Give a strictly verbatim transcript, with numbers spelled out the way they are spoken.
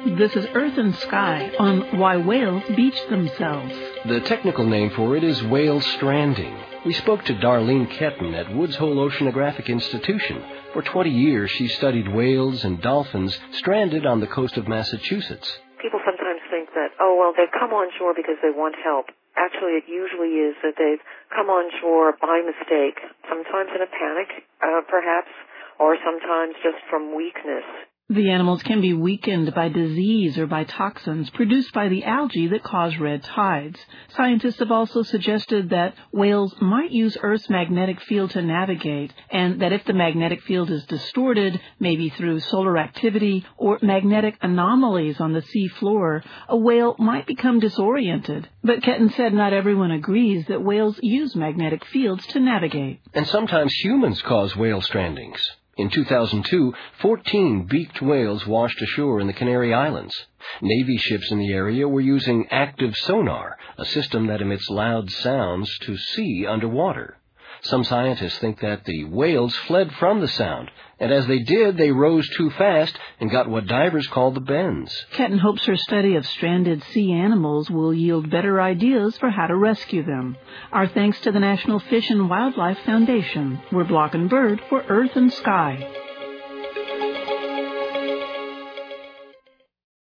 This is Earth and Sky on Why Whales Beach Themselves. The technical name for it is whale stranding. We spoke to Darlene Ketton at Woods Hole Oceanographic Institution. For twenty years, she studied whales and dolphins stranded on the coast of Massachusetts. People sometimes think that, oh, well, they've come on shore because they want help. Actually, it usually is that they've come on shore by mistake, sometimes in a panic, uh, perhaps, or sometimes just from weakness. The animals can be weakened by disease or by toxins produced by the algae that cause red tides. Scientists have also suggested that whales might use Earth's magnetic field to navigate, and that if the magnetic field is distorted, maybe through solar activity or magnetic anomalies on the sea floor, a whale might become disoriented. But Ketton said not everyone agrees that whales use magnetic fields to navigate. And sometimes humans cause whale strandings. In two thousand two, fourteen beaked whales washed ashore in the Canary Islands. Navy ships in the area were using active sonar, a system that emits loud sounds to see underwater. Some scientists think that the whales fled from the sound, and as they did, they rose too fast and got what divers call the bends. Ketton hopes her study of stranded sea animals will yield better ideas for how to rescue them. Our thanks to the National Fish and Wildlife Foundation. We're Block and Bird for Earth and Sky.